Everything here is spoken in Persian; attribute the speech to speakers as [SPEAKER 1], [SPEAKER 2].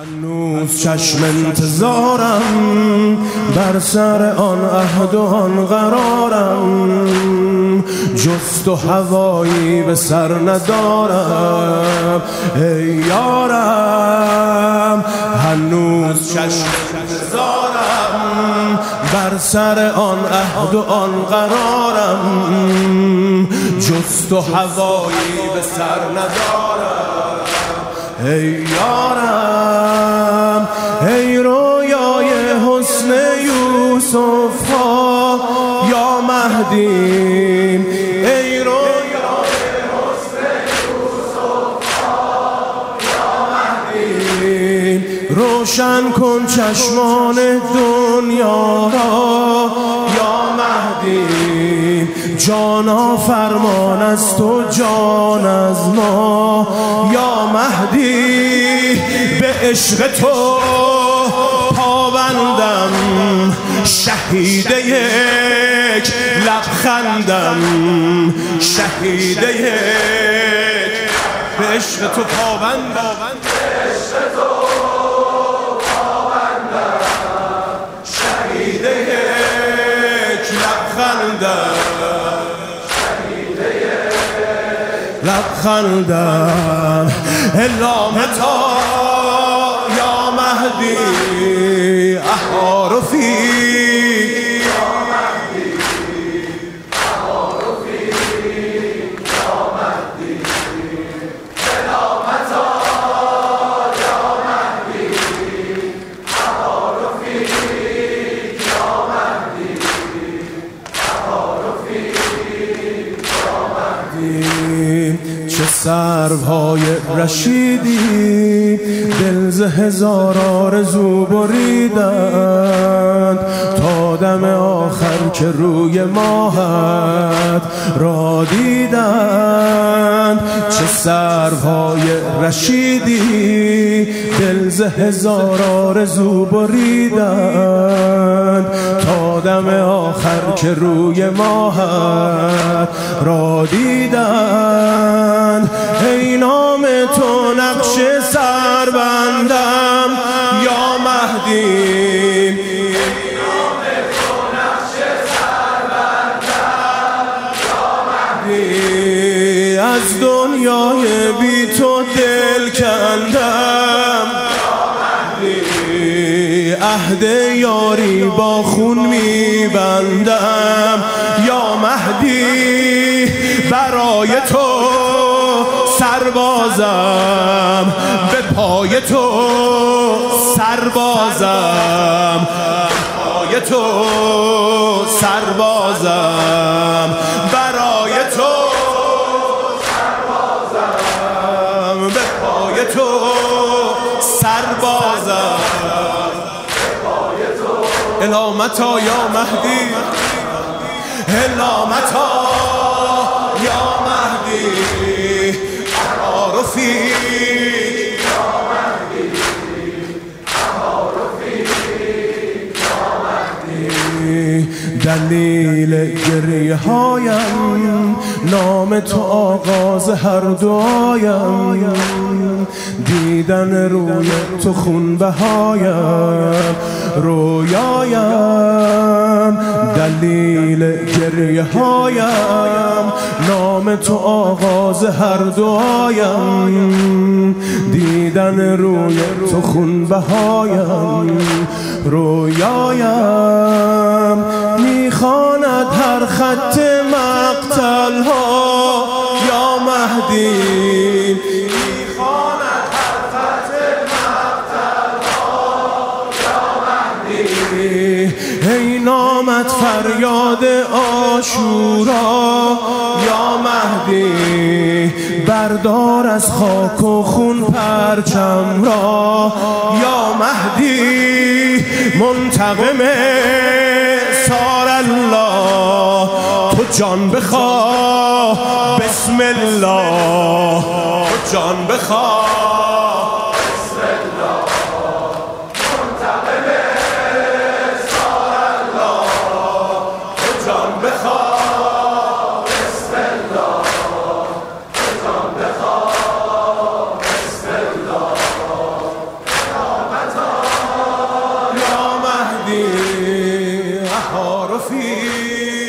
[SPEAKER 1] هنوز چشم انتظارم بر سر آن عهد و آن قرارم، جز تو هوایی به سر ندارم ای یارم. هنوز چشم انتظارم بر سر آن عهد و آن قرارم، جز تو هوایی به سر ندارم ای یارم. ای رویای حسن یوسف ها یا مهدی، ای رویای حسن یوسف ها یا مهدی، روشن کن چشمان دنیا را یا مهدی. جانا فرمان از تو جان از ما یا مهدی، به عشق تو پابندم شهید یک لبخندم، شهید یک به عشق تو پابندم، به عشق تو پابندم شهید یک لبخندم، لبخندم. علامتا یا مهدی احار فیک یا مهدی، احار فیک یا مهدی. علامتا یا مهدی احار فیک یا مهدی، احار فیک یا مهدی. چه سروهای رشیدی دل ز هزار آرزو بریدند، تا دم آخر که روی ماهت را دیدند. چه سروهای رشیدی دل ز هزار آرزو بریدند، تا دم آخر که روی ماهت را دیدند. ای نام تو نقش سربندم یا مهدی، ای نام تو نقش سربندم یا مهدی. از دنیای بی تو دل کندم یا مهدی، عهد یاری با خون میبندم یا مهدی. برای تو سربازم به پای تو سربازم، پای تو سربازم، برای تو سربازم، به پای تو سربازم، به پای تو. علامتا یا مهدی، علامتا یا مهدی احار فیک یا مهدی، احار فیک یا مهدی. دلیل گریه هایم نام تو آغاز هر دعایم، دیدن روی تو خون بهایم رویایم. دلیل گریه هایم نام تو آغاز هر دعایم، دیدن روی تو خون بهایم رویایم. میخواند هر خط مقتل ها یا مهدی، میخواند هر خط مقتل ها یا مهدی. ای نامت فریاد عاشورا یا مهدی، بردار از خاک و خون پرچم را یا مهدی. منتقم سار الله تو جان بخواه بسم الله، تو جان بخواه بسم الله. منتقم سار الله تو جان بخواه بسم الله، تو جان بخواه بسم الله. بهار و فیل